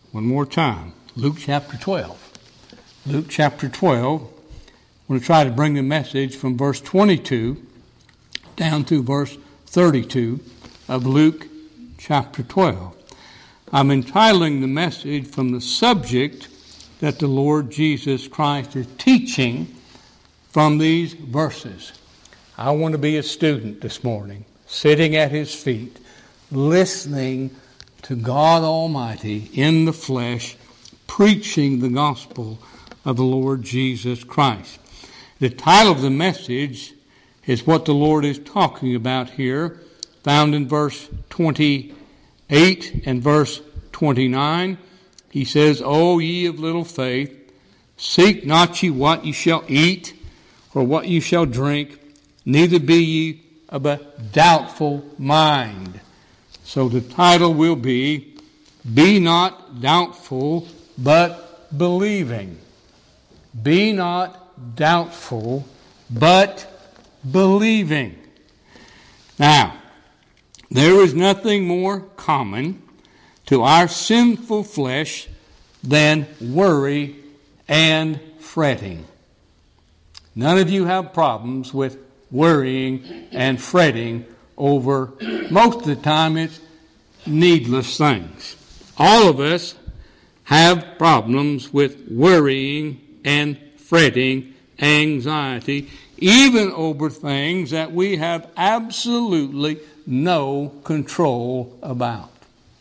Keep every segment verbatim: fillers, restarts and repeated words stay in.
One more time. Luke chapter twelve. Luke chapter twelve. I'm going to try to bring the message from verse twenty-two down to verse thirty-two of Luke chapter twelve. I'm entitling the message from the subject that the Lord Jesus Christ is teaching from these verses. I want to be a student this morning, sitting at His feet, listening to God Almighty in the flesh, preaching the gospel of the Lord Jesus Christ. The title of the message is what the Lord is talking about here, found in verse twenty-eight and verse twenty-nine. He says, O ye of little faith, seek not ye what ye shall eat, or what ye shall drink, neither be ye of a doubtful mind. So the title will be, Be not doubtful, but believing. Be not doubtful, but believing. Now, there is nothing more common to our sinful flesh than worry and fretting. None of you have problems with worrying and fretting over, most of the time, it's needless things. All of us have problems with worrying and fretting, anxiety, even over things that we have absolutely no control about.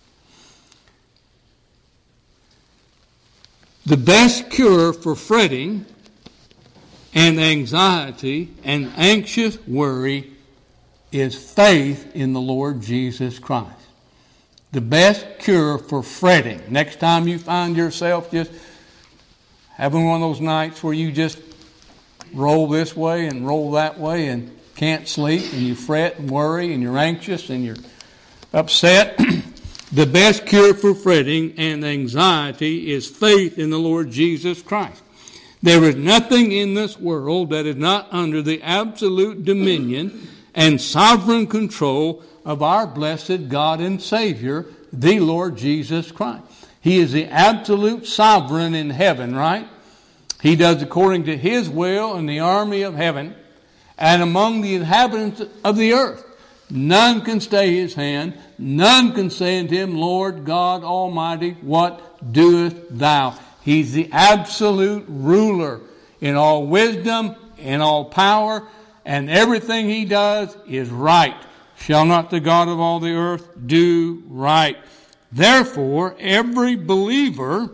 The best cure for fretting and anxiety and anxious worry is faith in the Lord Jesus Christ. The best cure for fretting. Next time you find yourself just having one of those nights where you just roll this way and roll that way and can't sleep and you fret and worry and you're anxious and you're upset, the best cure for fretting and anxiety is faith in the Lord Jesus Christ. There is nothing in this world that is not under the absolute dominion and sovereign control of our blessed God and Savior, the Lord Jesus Christ. He is the absolute sovereign in heaven, right? He does according to His will in the army of heaven and among the inhabitants of the earth. None can stay His hand. None can say unto Him, Lord God Almighty, what doest Thou? He's the absolute ruler in all wisdom, in all power, and everything He does is right. Shall not the God of all the earth do right? Therefore, every believer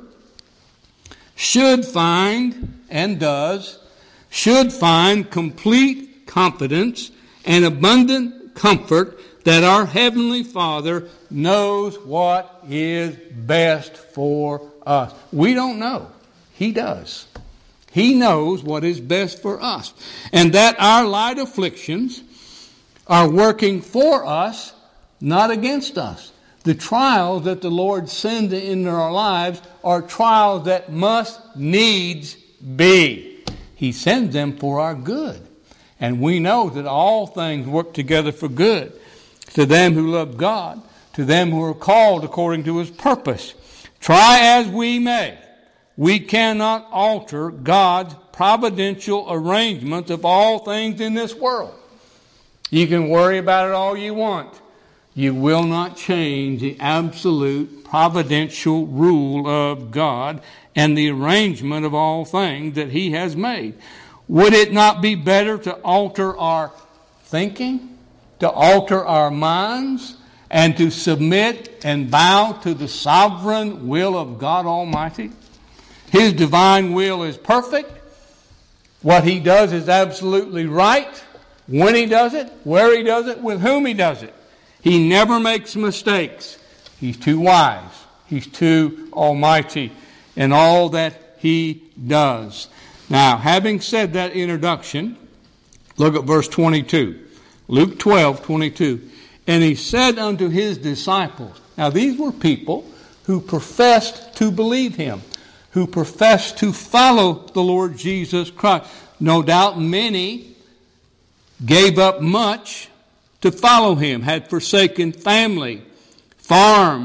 should find, and does, should find complete confidence and abundant comfort that our Heavenly Father knows what is best for us. We don't know. He does. He knows what is best for us. And that our light afflictions are working for us, not against us. The trials that the Lord sends into our lives are trials that must needs be. He sends them for our good. And we know that all things work together for good to them who love God, to them who are called according to His purpose. Try as we may, we cannot alter God's providential arrangement of all things in this world. You can worry about it all you want. You will not change the absolute providential rule of God and the arrangement of all things that He has made. Would it not be better to alter our thinking, to alter our minds, and to submit and bow to the sovereign will of God Almighty? His divine will is perfect. What He does is absolutely right. When He does it, where He does it, with whom He does it. He never makes mistakes. He's too wise. He's too almighty in all that He does. Now, having said that introduction, look at verse twenty-two. Luke twelve, twenty-two. And He said unto His disciples. Now, these were people who professed to believe Him, who professed to follow the Lord Jesus Christ. No doubt many gave up much to follow Him, had forsaken family, farms,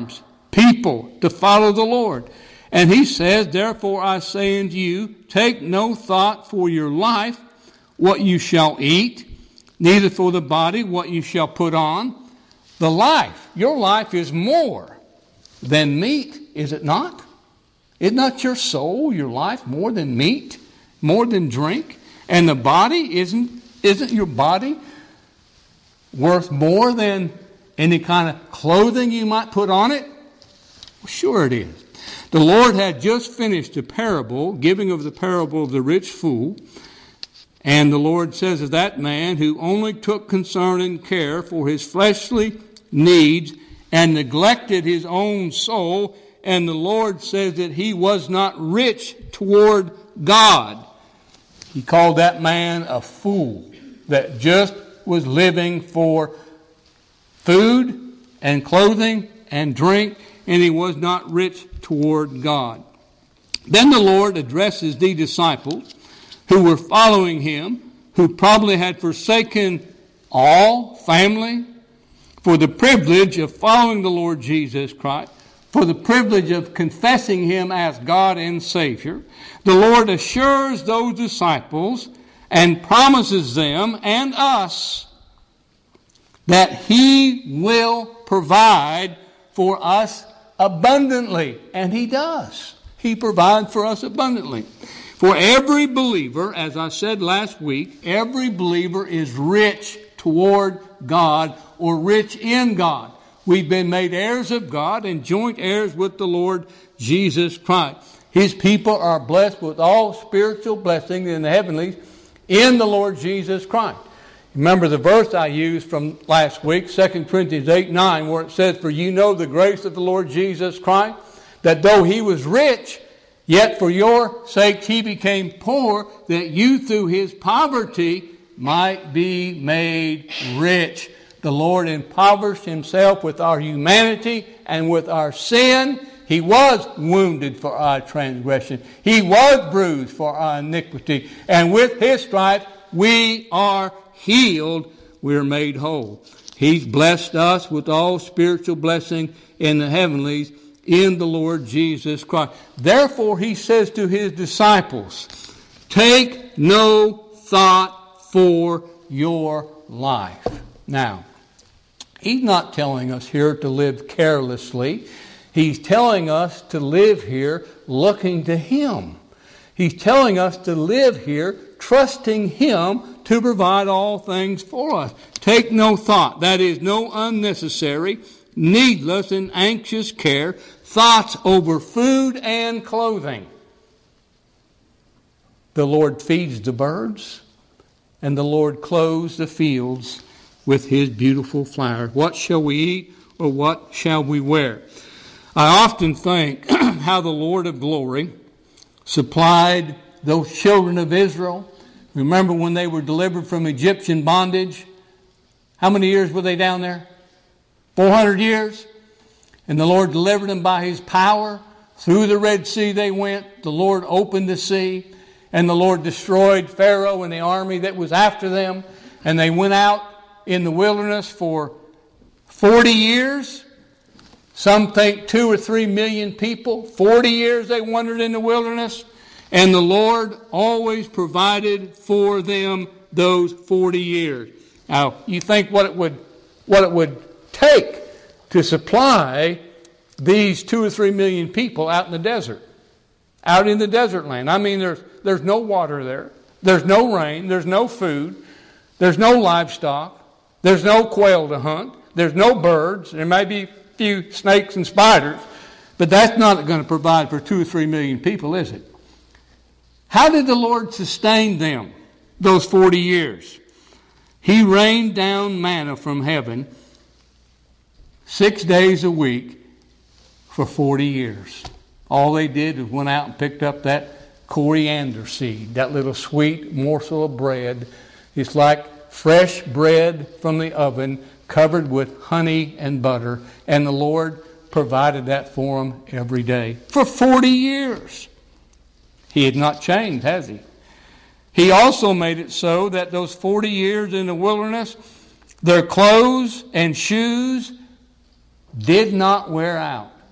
people to follow the Lord. And he says, therefore I say unto you, take no thought for your life, what you shall eat, neither for the body, what you shall put on. The life, your life is more than meat, is it not? Is not your soul, your life, more than meat, more than drink? And the body, isn't, isn't your body worth more than any kind of clothing you might put on it? Well, sure it is. The Lord had just finished a parable, giving of the parable of the rich fool. And the Lord says of that man who only took concern and care for his fleshly needs and neglected his own soul, and the Lord says that he was not rich toward God. He called that man a fool that just was living for food and clothing and drink, and he was not rich toward God. Then the Lord addresses the disciples who were following him, who probably had forsaken all family for the privilege of following the Lord Jesus Christ, for the privilege of confessing him as God and Savior. The Lord assures those disciples and promises them and us that he will provide for us abundantly. And he does. He provides for us abundantly. For every believer, as I said last week, every believer is rich toward God or rich in God. We've been made heirs of God and joint heirs with the Lord Jesus Christ. His people are blessed with all spiritual blessings in the heavenlies in the Lord Jesus Christ. Remember the verse I used from last week, Second Corinthians eight nine, where it says, for you know the grace of the Lord Jesus Christ, that though he was rich, yet for your sake he became poor, that you through his poverty might be made rich. The Lord impoverished himself with our humanity and with our sin. He was wounded for our transgression. He was bruised for our iniquity. And with his stripes we are healed. We're made whole. He's blessed us with all spiritual blessing in the heavenlies in the Lord Jesus Christ. Therefore he says to his disciples, take no thought for your life. Now, he's not telling us here to live carelessly. He's telling us to live here looking to him. He's telling us to live here trusting him to provide all things for us. Take no thought. That is, no unnecessary, needless, and anxious care, thoughts over food and clothing. The Lord feeds the birds, and the Lord clothes the fields with his beautiful flowers. What shall we eat, or what shall we wear? I often think how the Lord of glory supplied those children of Israel. Remember when they were delivered from Egyptian bondage? How many years were they down there? four hundred years. And the Lord delivered them by his power. Through the Red Sea they went. The Lord opened the sea. And the Lord destroyed Pharaoh and the army that was after them. And they went out in the wilderness for forty years. Some think two or three million people. forty years they wandered in the wilderness. And the Lord always provided for them those forty years. Now, you think what it would, what it would take to supply these two or three million people out in the desert. Out in the desert land. I mean, there's, there's no water there. There's no rain. There's no food. There's no livestock. There's no quail to hunt. There's no birds. There may be a few snakes and spiders. But that's not going to provide for two or three million people, is it? How did the Lord sustain them those forty years? He rained down manna from heaven six days a week for forty years. All they did was went out and picked up that coriander seed, that little sweet morsel of bread. It's like fresh bread from the oven covered with honey and butter. And the Lord provided that for them every day for forty years. He had not changed, has he? He also made it so that those forty years in the wilderness, their clothes and shoes did not wear out.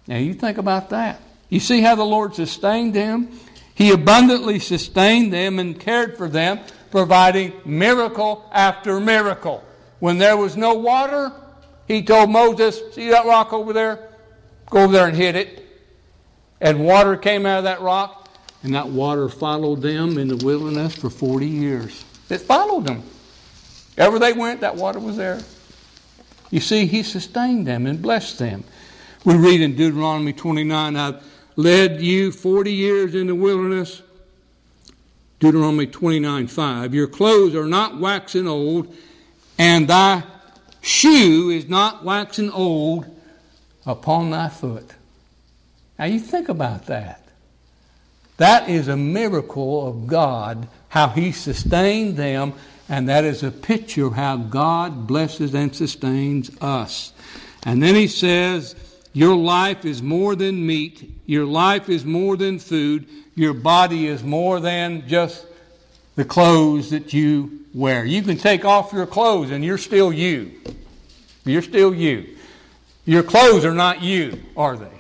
Now you think about that. You see how the Lord sustained them? He abundantly sustained them and cared for them, providing miracle after miracle. When there was no water, He told Moses, see that rock over there? Go over there and hit it. And water came out of that rock, and that water followed them in the wilderness for forty years. It followed them. Wherever they went, that water was there. You see, He sustained them and blessed them. We read in Deuteronomy twenty-nine, I've led you forty years in the wilderness. Deuteronomy twenty-nine five, your clothes are not waxing old, and thy shoe is not waxing old upon thy foot. Now you think about that. That is a miracle of God, how He sustained them, and that is a picture of how God blesses and sustains us. And then He says, your life is more than meat. Your life is more than food. Your body is more than just the clothes that you wear. You can take off your clothes and you're still you. You're still you. Your clothes are not you, are they?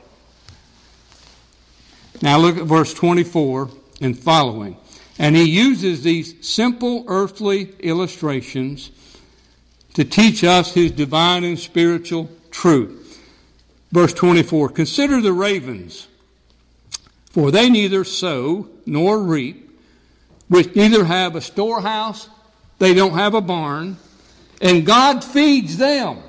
Now look at verse twenty-four and following. And He uses these simple earthly illustrations to teach us His divine and spiritual truth. Verse twenty-four, consider the ravens, for they neither sow nor reap, which neither have a storehouse, they don't have a barn, and God feeds them.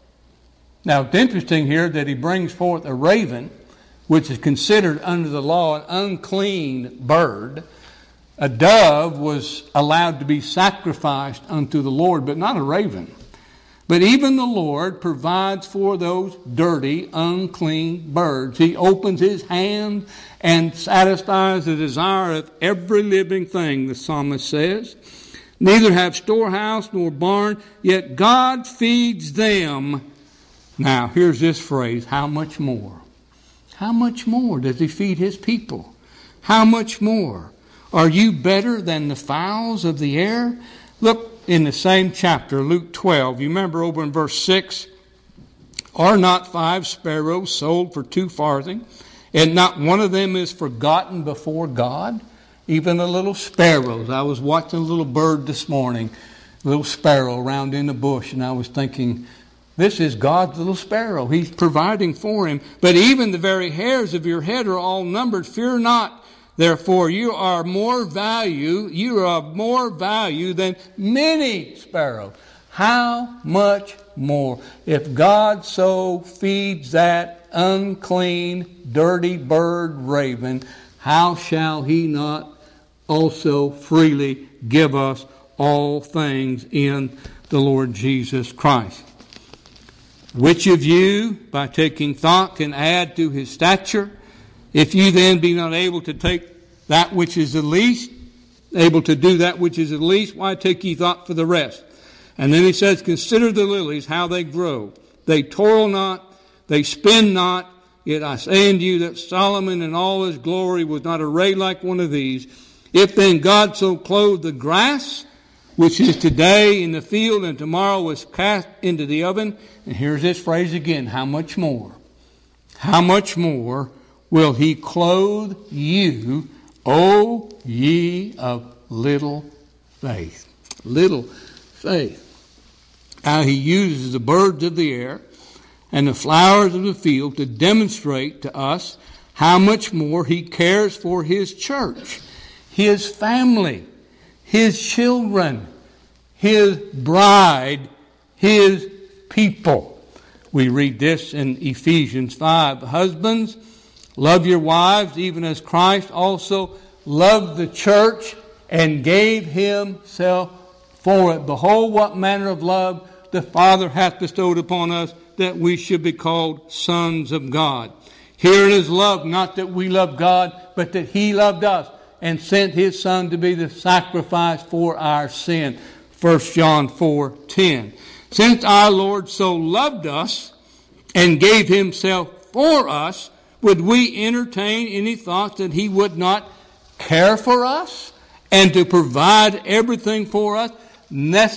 Now it's interesting here that He brings forth a raven, which is considered under the law an unclean bird. A dove was allowed to be sacrificed unto the Lord, but not a raven. But even the Lord provides for those dirty, unclean birds. He opens His hand and satisfies the desire of every living thing, the psalmist says. Neither have storehouse nor barn, yet God feeds them. Now, here's this phrase, how much more? How much more does He feed His people? How much more? Are you better than the fowls of the air? Look in the same chapter, Luke twelve. You remember over in verse six, are not five sparrows sold for two farthing, and not one of them is forgotten before God? Even the little sparrows. I was watching a little bird this morning, a little sparrow around in the bush, and I was thinking, this is God's little sparrow. He's providing for him. But even the very hairs of your head are all numbered. Fear not, therefore, you are more value, you are of more value than many sparrows. How much more? If God so feeds that unclean, dirty bird raven, how shall He not also freely give us all things in the Lord Jesus Christ? Which of you, by taking thought, can add to his stature? If you then be not able to take that which is the least, able to do that which is the least, why take ye thought for the rest? And then he says, consider the lilies, how they grow. They toil not, they spin not, yet I say unto you that Solomon in all his glory was not arrayed like one of these. If then God so clothed the grass, which is today in the field and tomorrow was cast into the oven. And here's this phrase again, how much more? How much more will He clothe you, O ye of little faith? Little faith. How He uses the birds of the air and the flowers of the field to demonstrate to us how much more He cares for His church, His family, His children, His bride, His people. We read this in Ephesians five. Husbands, love your wives, even as Christ also loved the church and gave Himself for it. Behold, what manner of love the Father hath bestowed upon us, that we should be called sons of God. Herein is love, not that we love God, but that He loved us and sent His Son to be the sacrifice for our sin. First John four ten. Since our Lord so loved us and gave Himself for us, would we entertain any thoughts that He would not care for us and to provide everything for us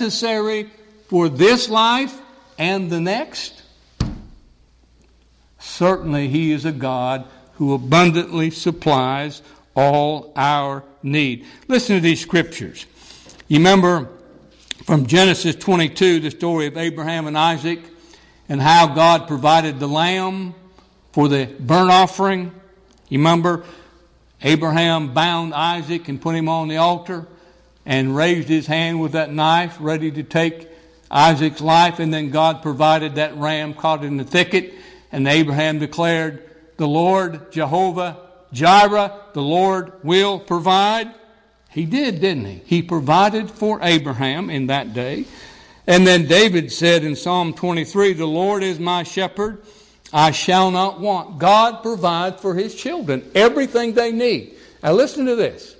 necessary for this life and the next? certainly He is a God who abundantly supplies all our need. Listen to these scriptures. You remember from Genesis twenty-two, the story of Abraham and Isaac, and how God provided the lamb for the burnt offering. You remember Abraham bound Isaac and put him on the altar and raised his hand with that knife ready to take Isaac's life, and then God provided that ram caught in the thicket, and Abraham declared, the Lord Jehovah Jireh, the Lord will provide. He did, didn't he? He provided for Abraham in that day. And then David said in Psalm twenty-three, the Lord is my shepherd, I shall not want. God provides for His children everything they need. Now listen to this.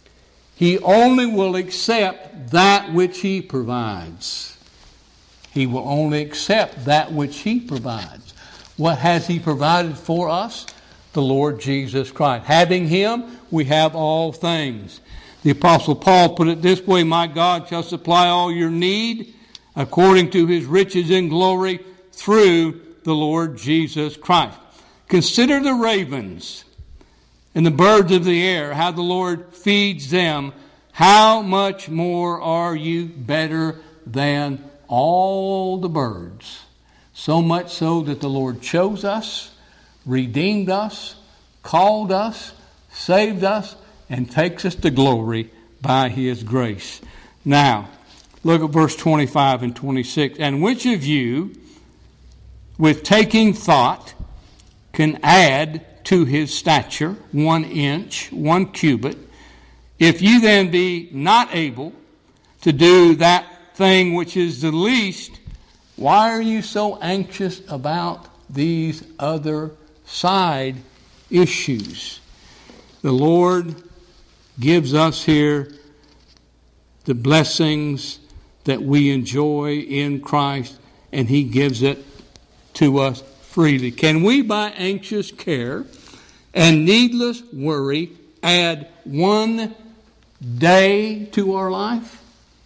He only will accept that which He provides. He will only accept that which He provides. What has He provided for us? The Lord Jesus Christ. Having Him, we have all things. The Apostle Paul put it this way, my God shall supply all your need according to His riches in glory through the Lord Jesus Christ. Consider the ravens and the birds of the air, how the Lord feeds them. How much more are you better than all the birds? So much so that the Lord chose us, redeemed us, called us, saved us, and takes us to glory by His grace. Now, look at verse twenty-five and twenty-six. And which of you, with taking thought, can add to his stature one inch, one cubit? If you then be not able to do that thing which is the least, why are you so anxious about these other side issues? The Lord gives us here the blessings that we enjoy in Christ, and He gives it to us freely. Can we, by anxious care and needless worry, add one day to our life?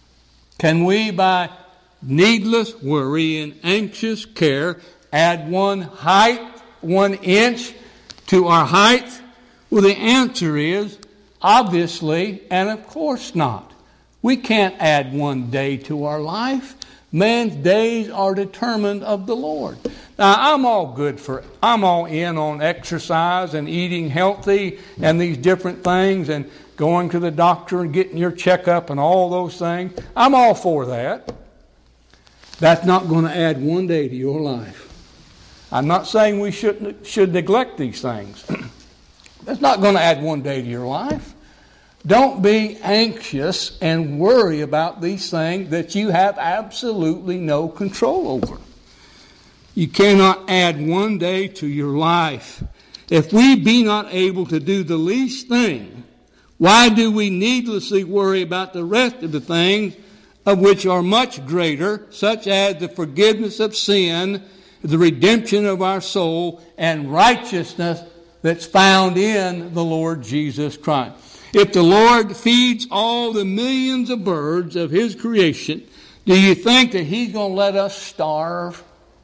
Can we, by needless worry and anxious care, add one height, one inch to our height? Well, the answer is obviously and of course not. We can't add one day to our life. Man's days are determined of the Lord. Now, I'm all good for, I'm all in on exercise and eating healthy and these different things and going to the doctor and getting your checkup and all those things. I'm all for that. That's not going to add one day to your life. I'm not saying we shouldn't, should neglect these things. That's not going to add one day to your life. Don't be anxious and worry about these things that you have absolutely no control over. You cannot add one day to your life. If we be not able to do the least thing, why do we needlessly worry about the rest of the things of which are much greater, such as the forgiveness of sin, the redemption of our soul, and righteousness that's found in the Lord Jesus Christ? If the Lord feeds all the millions of birds of His creation, do you think that He's going to let us starve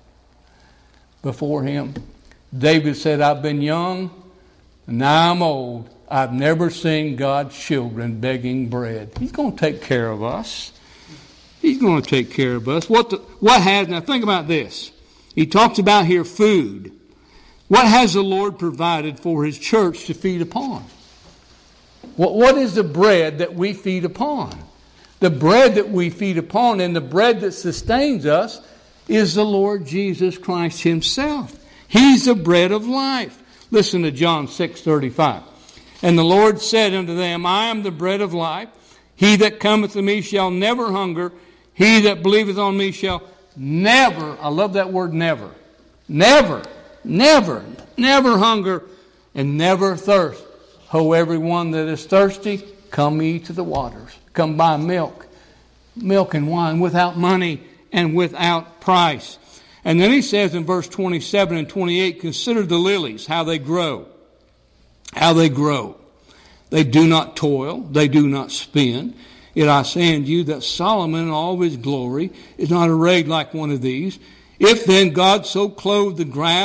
before Him? David said, I've been young, and now I'm old. I've never seen God's children begging bread. He's going to take care of us. He's going to take care of us. What the, what has, now think about this. He talks about here food. What has the Lord provided for His church to feed upon? What, what is the bread that we feed upon? The bread that we feed upon and the bread that sustains us is the Lord Jesus Christ Himself. He's the bread of life. Listen to John six thirty-five. And the Lord said unto them, I am the bread of life. He that cometh to me shall never hunger. He that believeth on me shall never, I love that word never, never, never, never hunger and never thirst. Ho, everyone that is thirsty, come ye to the waters. Come buy milk, milk and wine without money and without price. And then he says in verse twenty-seven and twenty-eight, consider the lilies, how they grow. How they grow. They do not toil, they do not spin. Yet I say unto you that Solomon in all of his glory is not arrayed like one of these. If then God so clothed the grass,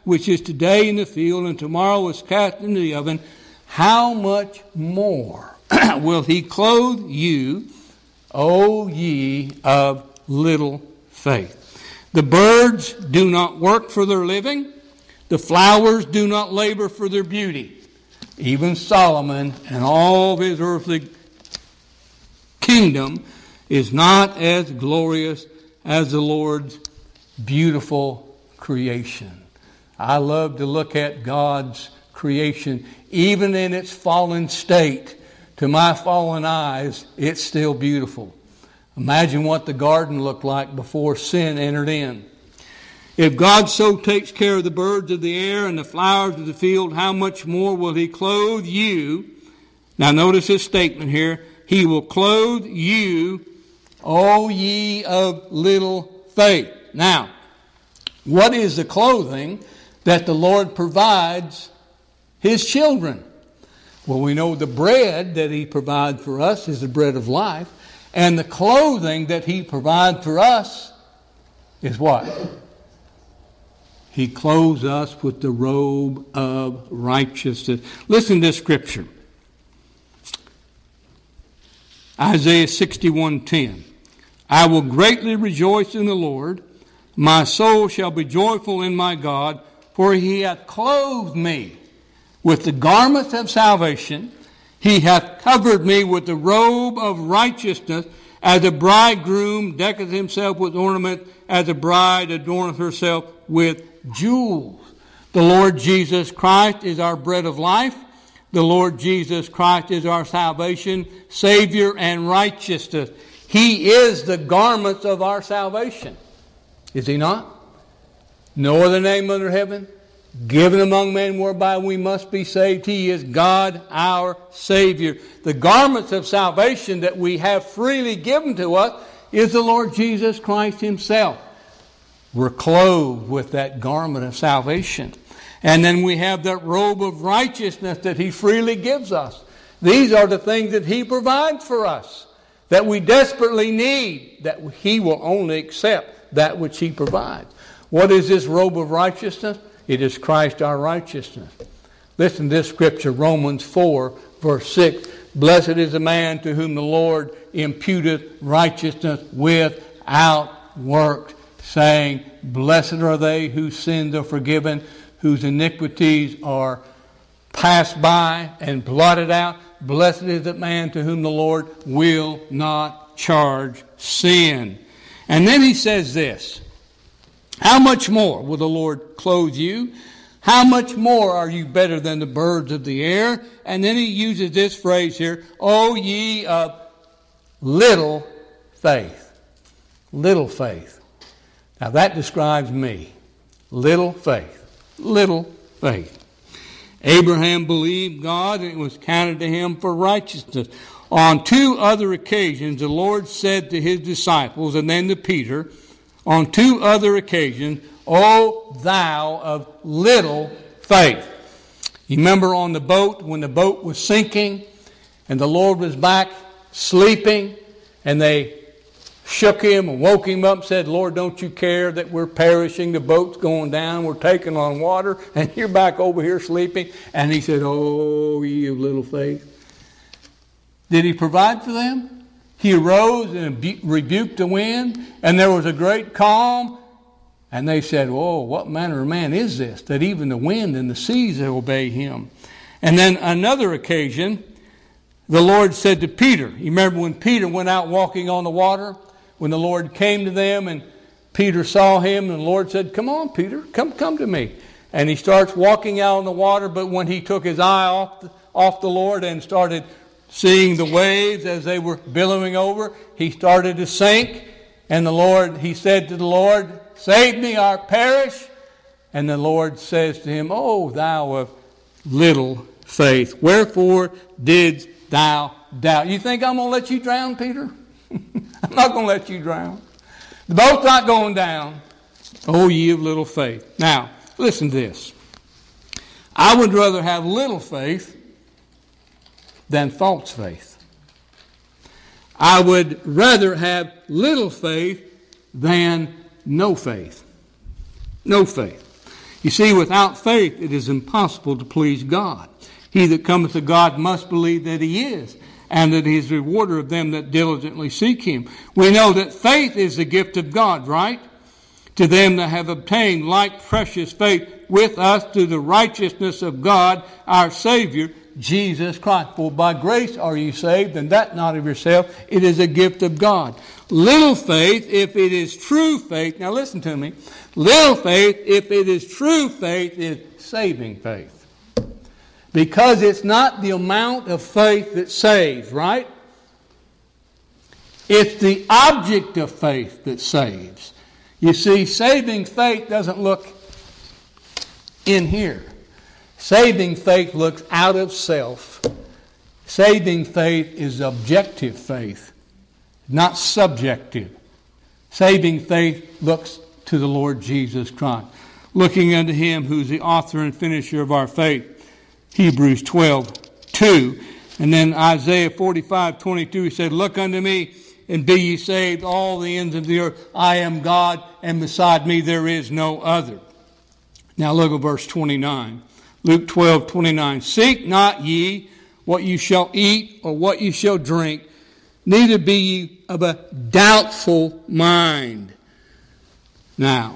which is today in the field and tomorrow is cast into the oven, how much more will he clothe you, O ye of little faith? The birds do not work for their living. The flowers do not labor for their beauty. Even Solomon and all of his earthly kingdom is not as glorious as the Lord's beautiful creation. I love to look at God's creation, even in its fallen state. To my fallen eyes, it's still beautiful. Imagine what the garden looked like before sin entered in. If God so takes care of the birds of the air and the flowers of the field, how much more will he clothe you? Now notice his statement here. He will clothe you, O ye of little faith. Now, what is the clothing that the Lord provides his children? Well, we know the bread that he provides for us is the bread of life. And the clothing that he provides for us is what? He clothes us with the robe of righteousness. Listen to this scripture. Isaiah sixty-one ten. I will greatly rejoice in the Lord. My soul shall be joyful in my God, for he hath clothed me with the garments of salvation. He hath covered me with the robe of righteousness, as a bridegroom decketh himself with ornament, as a bride adorneth herself with jewels. The Lord Jesus Christ is our bread of life. The Lord Jesus Christ is our salvation, Savior, and righteousness. He is the garments of our salvation. Is he not? No other name under heaven given among men whereby we must be saved. He is God our Savior. The garments of salvation that we have freely given to us is the Lord Jesus Christ himself. We're clothed with that garment of salvation. And then we have that robe of righteousness that he freely gives us. These are the things that he provides for us, that we desperately need, that he will only accept that which he provides. What is this robe of righteousness? It is Christ our righteousness. Listen to this scripture, Romans four, verse six. Blessed is the man to whom the Lord imputeth righteousness without works, saying, blessed are they whose sins are forgiven, whose iniquities are passed by and blotted out. Blessed is the man to whom the Lord will not charge sin. And then he says this. How much more will the Lord clothe you? How much more are you better than the birds of the air? And then he uses this phrase here, O ye of little faith. Little faith. Now that describes me. Little faith. Little faith. Abraham believed God and it was counted to him for righteousness. On two other occasions, the Lord said to his disciples and then to Peter, on two other occasions, O thou of little faith. You remember on the boat when the boat was sinking and the Lord was back sleeping and they shook him and woke him up and said, Lord, don't you care that we're perishing? The boat's going down. We're taking on water and you're back over here sleeping. And he said, oh, ye of little faith. Did he provide for them? He arose and rebuked the wind, and there was a great calm. And they said, oh, what manner of man is this, that even the wind and the seas obey him? And then another occasion, the Lord said to Peter, you remember when Peter went out walking on the water, when the Lord came to them, and Peter saw him, and the Lord said, come on, Peter, come come to me. And he starts walking out on the water, but when he took his eye off the, off the Lord and started seeing the waves as they were billowing over, he started to sink. And the Lord, he said to the Lord, save me or perish. And the Lord says to him, oh, thou of little faith, wherefore didst thou doubt? You think I'm going to let you drown, Peter? I'm not going to let you drown. The boat's not going down. Oh, ye of little faith. Now, listen to this. I would rather have little faith than false faith. I would rather have little faith than no faith. No faith. You see, without faith it is impossible to please God. He that cometh to God must believe that he is, and that he is a rewarder of them that diligently seek him. We know that faith is the gift of God, right? To them that have obtained like precious faith with us through the righteousness of God, our Savior, Jesus Christ. For by grace are you saved, and that not of yourself. It is a gift of God. Little faith, if it is true faith, now listen to me, little faith, if it is true faith, is saving faith. Because it's not the amount of faith that saves, right? It's the object of faith that saves. You see, saving faith doesn't look in here. Saving faith looks out of self. Saving faith is objective faith, not subjective. Saving faith looks to the Lord Jesus Christ, looking unto him who's the author and finisher of our faith. Hebrews twelve two. And then Isaiah forty-five twenty-two, he said, look unto me and be ye saved, all the ends of the earth. I am God, and beside me there is no other. Now look at verse twenty-nine. Luke twelve twenty-nine. Seek not ye what you shall eat or what you shall drink, neither be ye of a doubtful mind. Now,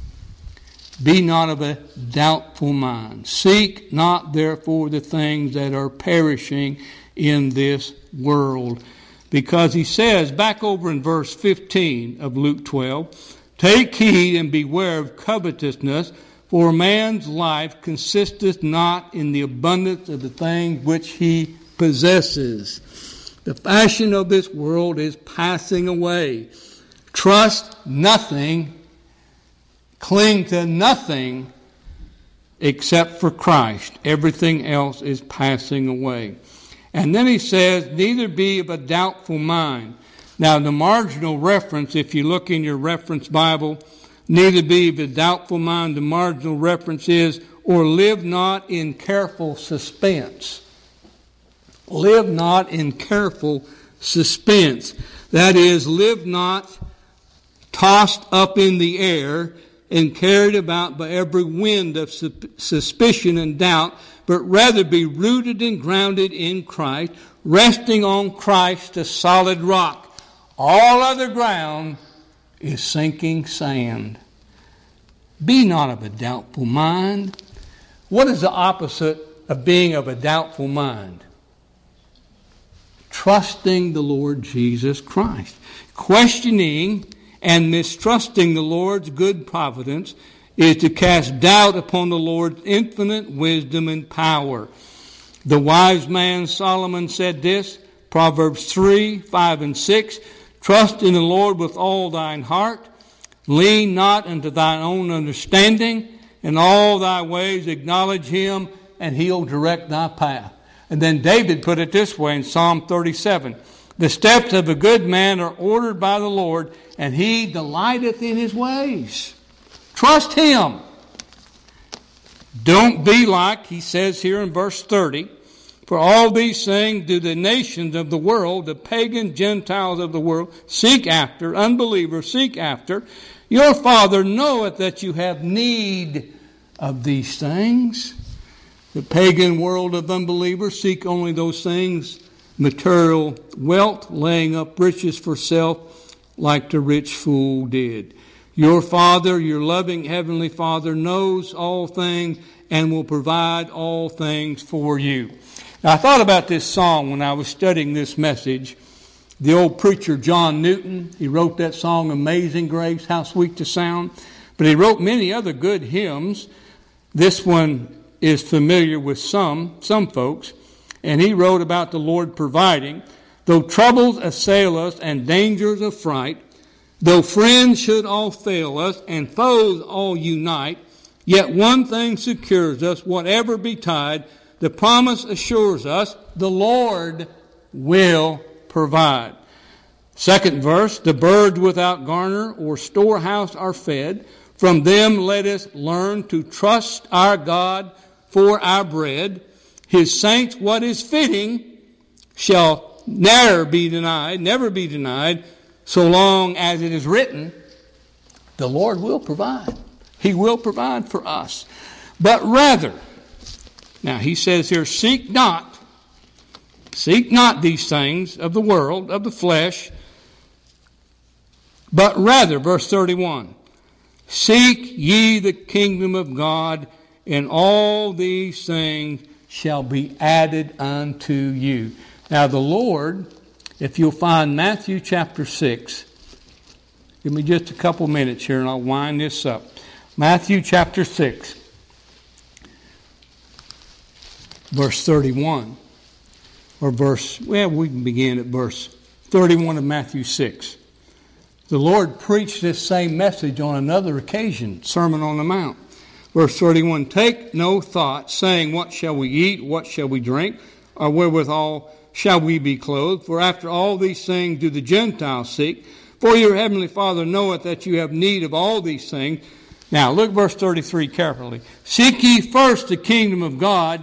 be not of a doubtful mind. Seek not therefore the things that are perishing in this world. Because he says, back over in verse fifteen of Luke twelve, take heed and beware of covetousness, for man's life consisteth not in the abundance of the things which he possesses. The fashion of this world is passing away. Trust nothing, cling to nothing except for Christ. Everything else is passing away. And then he says, neither be of a doubtful mind. Now the marginal reference, if you look in your reference Bible, neither be of a doubtful mind, the marginal reference is, or live not in careful suspense. Live not in careful suspense. That is, live not tossed up in the air and carried about by every wind of suspicion and doubt, but rather be rooted and grounded in Christ, resting on Christ, a solid rock. All other ground is sinking sand. Be not of a doubtful mind. What is the opposite of being of a doubtful mind? Trusting the Lord Jesus Christ. Questioning and mistrusting the Lord's good providence is to cast doubt upon the Lord's infinite wisdom and power. The wise man Solomon said this, Proverbs three, five, and six, trust in the Lord with all thine heart, lean not unto thine own understanding, in all thy ways acknowledge him, and he'll direct thy path. And then David put it this way in Psalm thirty-seven, the steps of a good man are ordered by the Lord, and he delighteth in his ways. Trust him. Don't be like, he says here in verse thirty, for all these things do the nations of the world, the pagan Gentiles of the world, seek after, unbelievers seek after. Your Father knoweth that you have need of these things. The pagan world of unbelievers seek only those things, material wealth, laying up riches for self, like the rich fool did. Your Father, your loving Heavenly Father, knows all things and will provide all things for you. Now, I thought about this song when I was studying this message. The old preacher John Newton, he wrote that song, Amazing Grace, How Sweet the Sound. But he wrote many other good hymns. This one is familiar with some, some folks. And he wrote about the Lord providing. Though troubles assail us and dangers affright, though friends should all fail us and foes all unite, yet one thing secures us, whatever betide, the promise assures us, the Lord will provide. Second verse, the birds without garner or storehouse are fed. From them let us learn to trust our God for our bread. His saints, what is fitting, shall never be denied, never be denied, so long as it is written, the Lord will provide. He will provide for us. But rather, now he says here, seek not, seek not these things of the world, of the flesh, but rather, verse thirty-one, seek ye the kingdom of God, and all these things shall be added unto you. Now the Lord, if you'll find Matthew chapter six, give me just a couple minutes here and I'll wind this up. Matthew chapter six, verse thirty-one, or verse, well, we can begin at verse thirty-one of Matthew six. The Lord preached this same message on another occasion, Sermon on the Mount. Verse thirty-one, take no thought, saying, what shall we eat, what shall we drink, or wherewithal shall we be clothed? For after all these things do the Gentiles seek. For your heavenly Father knoweth that you have need of all these things. Now, look verse thirty-three carefully. Seek ye first the kingdom of God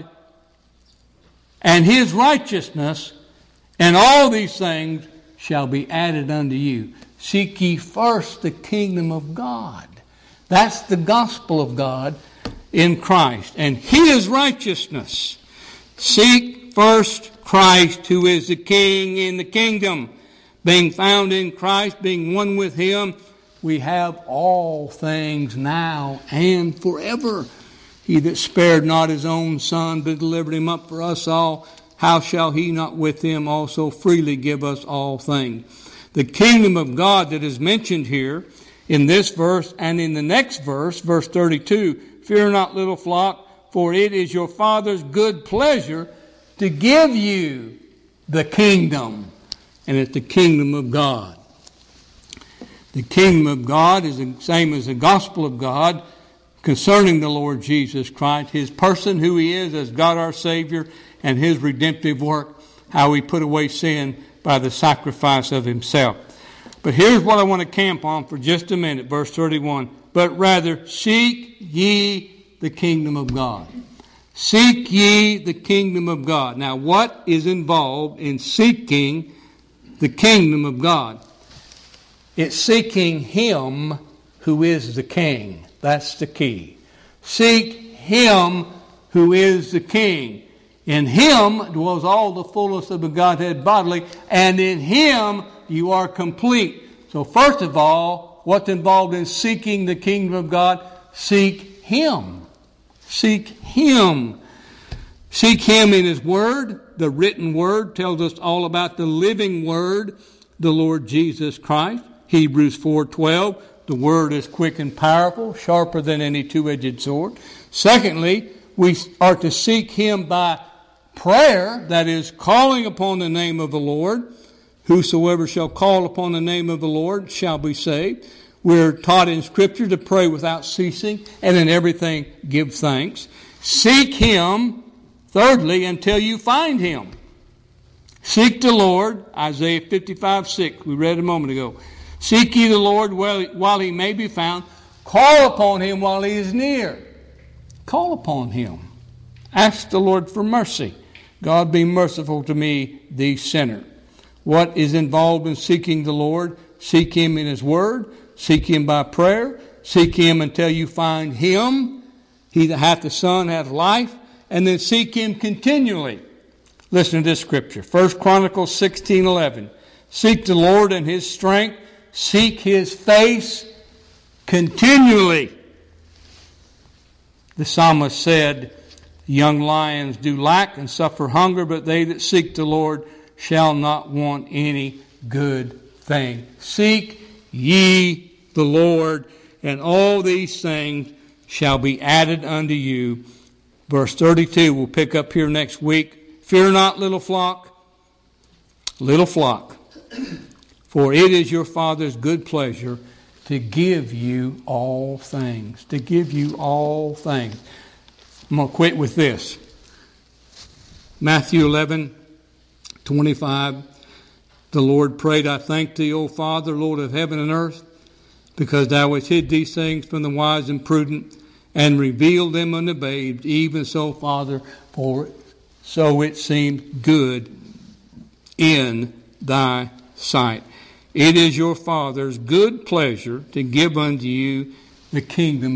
and his righteousness, and all these things shall be added unto you. Seek ye first the kingdom of God. That's the gospel of God in Christ and his righteousness. Seek first Christ, who is the King in the kingdom. Being found in Christ, being one with him, we have all things now and forever. He that spared not his own Son, but delivered him up for us all, how shall he not with him also freely give us all things? The kingdom of God that is mentioned here in this verse and in the next verse, verse thirty-two, fear not, little flock, for it is your Father's good pleasure to give you the kingdom. And it's the kingdom of God. The kingdom of God is the same as the gospel of God concerning the Lord Jesus Christ, his person, who he is as God our Savior, and his redemptive work, how he put away sin by the sacrifice of himself. But here's what I want to camp on for just a minute, verse thirty-one. But rather, seek ye the kingdom of God. Seek ye the kingdom of God. Now, what is involved in seeking the kingdom of God? It's seeking him who is the king. That's the key. Seek him who is the king. In him dwells all the fullness of the Godhead bodily, and in him you are complete. So first of all, what's involved in seeking the kingdom of God? Seek him. Seek him. Seek him in his word. The written word tells us all about the living word, the Lord Jesus Christ. Hebrews four twelve, the word is quick and powerful, sharper than any two-edged sword. Secondly, we are to seek him by prayer, that is, calling upon the name of the Lord. Whosoever shall call upon the name of the Lord shall be saved. We're taught in Scripture to pray without ceasing, and in everything give thanks. Seek him, thirdly, until you find him. Seek the Lord, Isaiah fifty-five six, we read a moment ago. Seek ye the Lord while he may be found. Call upon him while he is near. Call upon him. Ask the Lord for mercy. God, be merciful to me, the sinner. What is involved in seeking the Lord? Seek him in his word. Seek him by prayer. Seek him until you find him. He that hath the Son hath life. And then seek him continually. Listen to this scripture. First Chronicles sixteen eleven. Seek the Lord and his strength. Seek his face continually. The psalmist said, young lions do lack and suffer hunger, but they that seek the Lord shall not want any good thing. Seek ye the Lord, and all these things shall be added unto you. Verse thirty-two, we'll pick up here next week. Fear not, little flock, little flock, for it is your Father's good pleasure to give you all things. To give you all things. I'm going to quit with this. Matthew eleven twenty-five. The Lord prayed, I thank thee, O Father, Lord of heaven and earth, because thou hast hid these things from the wise and prudent, and revealed them unto babes. Even so, Father, for so it seemed good in thy sight. It is your Father's good pleasure to give unto you the kingdom